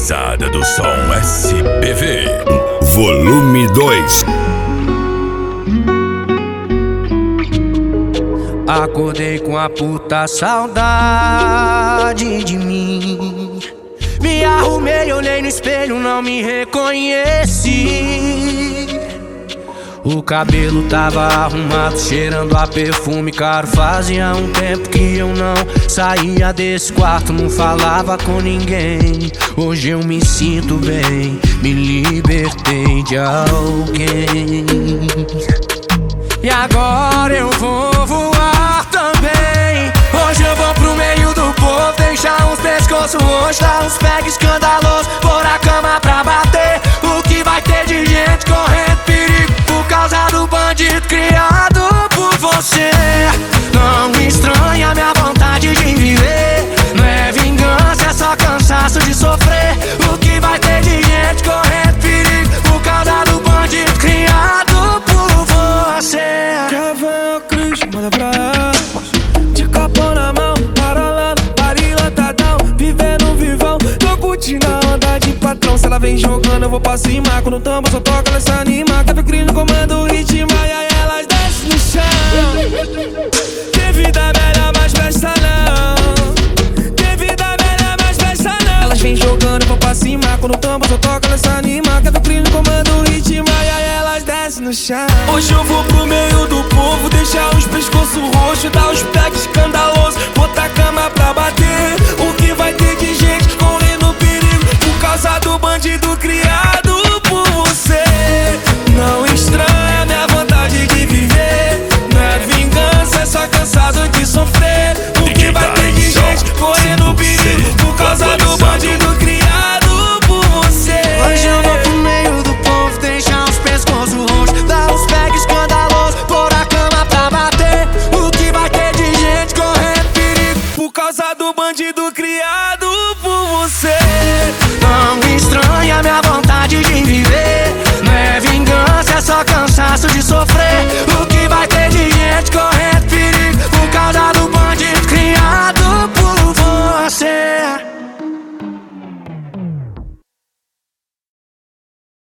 pesada do som SPV. Volume 2. Acordei com a puta saudade de mim. Me arrumei, olhei no espelho, não me reconheci. O cabelo tava arrumado, cheirando a perfume caro. Fazia um tempo que eu não saía desse quarto, não falava com ninguém. Hoje eu me sinto bem, me libertei de alguém. E agora eu vou voar também. Hoje eu vou pro meio do povo, deixar uns pescoços roxos, dar uns pega escandalosos, pôr a cama pra bater. O que vai ter de gente correndo perigo por causa do bandido criado por você. Não me estranha minha vontade de viver. Não é vingança, é só cansaço de sofrer. O que vai ter de gente correndo perigo por causa do bandido criado por você. Cavão, Cruz, manda pra elas. De capão na mão, paralelo, parilantadão. Vivendo um vivão, tô curtindo a onda de patrão. Se ela vem jogando, eu vou pra cima. Quando tamo, só toca, ela se anima. Café crime, comando o ritmo, e aí elas descem no chão. Tem vida melhor, mas festa não. Tem vida melhor, mas festa não. Elas vem jogando, eu vou pra cima. Quando tamo, só toca, ela se anima. Café crime, comando o ritmo, e aí elas descem no chão. Hoje eu vou pro meio do povo, deixar os pescoços roxos, dar os pega escandalosos, botar a cama pra bater. O que vai ter de gente correndo perigo por causa do bandido criado por você. Não estranha minha vontade de viver. Não é vingança, é só cansado de sofrer. O que vai ter de gente correndo perigo por causa do bandido criado por você. Hoje eu vou pro meio do povo, deixar uns pescoços roxos, dar uns pega escandalosos, pôr a cama pra bater. O que vai ter de gente correndo perigo por causa do bandido criado